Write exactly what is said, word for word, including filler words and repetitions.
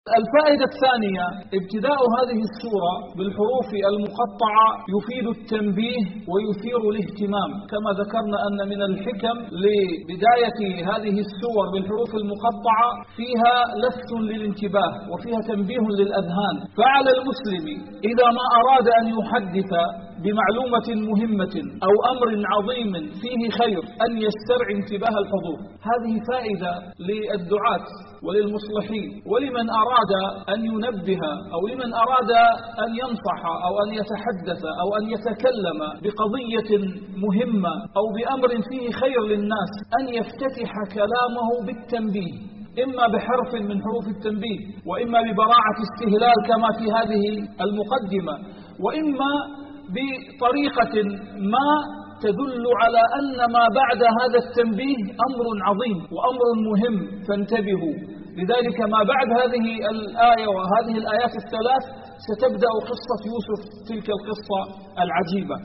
الفائدة الثانية: ابتداء هذه السورة بالحروف المقطعة يفيد التنبيه ويثير الاهتمام، كما ذكرنا أن من الحكم لبداية هذه السور بالحروف المقطعة فيها لفت للانتباه وفيها تنبيه للأذهان. فعلى المسلم إذا ما أراد أن يحدث بمعلومة مهمة أو أمر عظيم فيه خير أن يسترعي انتباه الحضور. هذه فائدة للدعاة وللمصلحين ولمن أراد أن ينبه أو لمن أراد أن ينصح أو أن يتحدث أو أن يتكلم بقضية مهمة أو بأمر فيه خير للناس أن يفتتح كلامه بالتنبيه، إما بحرف من حروف التنبيه، وإما ببراعة استهلال كما في هذه المقدمة، وإما بطريقة ما تدل على أن ما بعد هذا التنبيه أمر عظيم وأمر مهم، فانتبهوا. لذلك ما بعد هذه الآية وهذه الآيات الثلاث ستبدأ قصة يوسف، تلك القصة العجيبة.